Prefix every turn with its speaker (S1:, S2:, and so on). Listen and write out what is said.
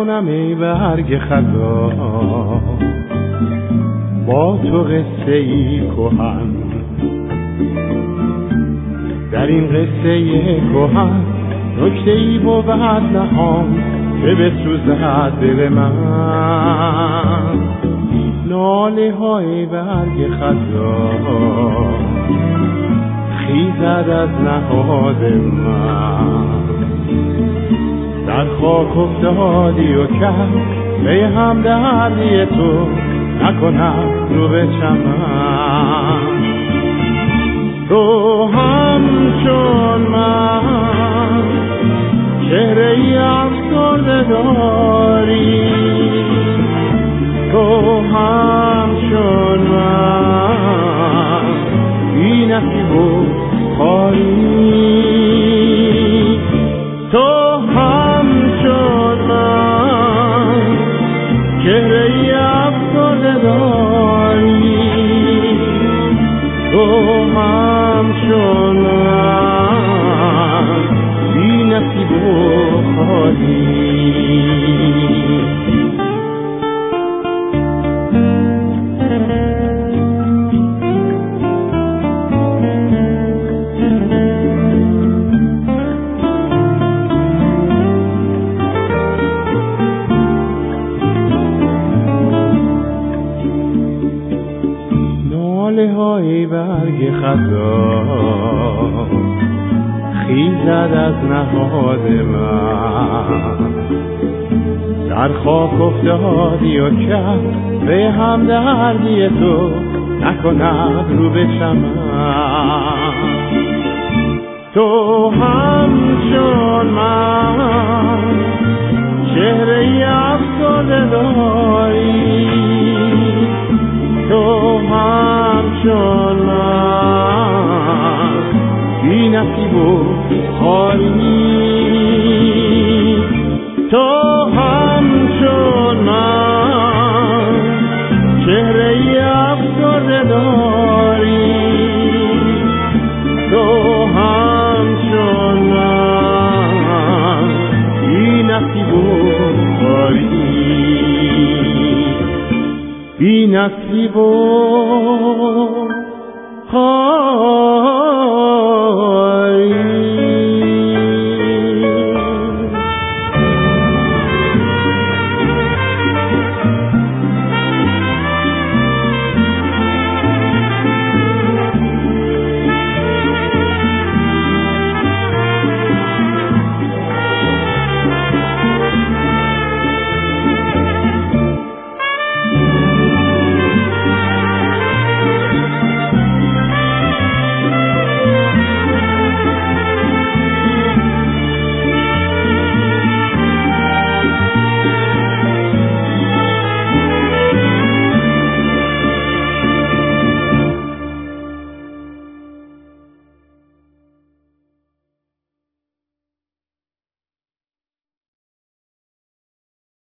S1: کنم ای برگ خزان، با تو قصه ای کهن. در این قصه کهن نکته ای بود نهان که بسوزد دل من. ناله های برگ خزان خیزد از نهاد من. در خاک افتادی و کرد به هم دردی تو، نکنم رو به چمن. تو همچون من چهره ای افسرده داری، تو همچون من بی نصیب و خالی. تو همچون من چهره ای افسرده داری، تو همچون من بی نصیب و خالی. ناله های برگ خزان خیزد از نهاد من. در خاک افتادی و کرد به هم دردی تو، نکند رو به چمن. تو همچون من چهره ای افسرده داری، تو همچون من بی نصیب و خالی. تو همچون من چهره ای افسرده داری، تو همچون من بی نصیب و خالی. بی نصیب و خالی.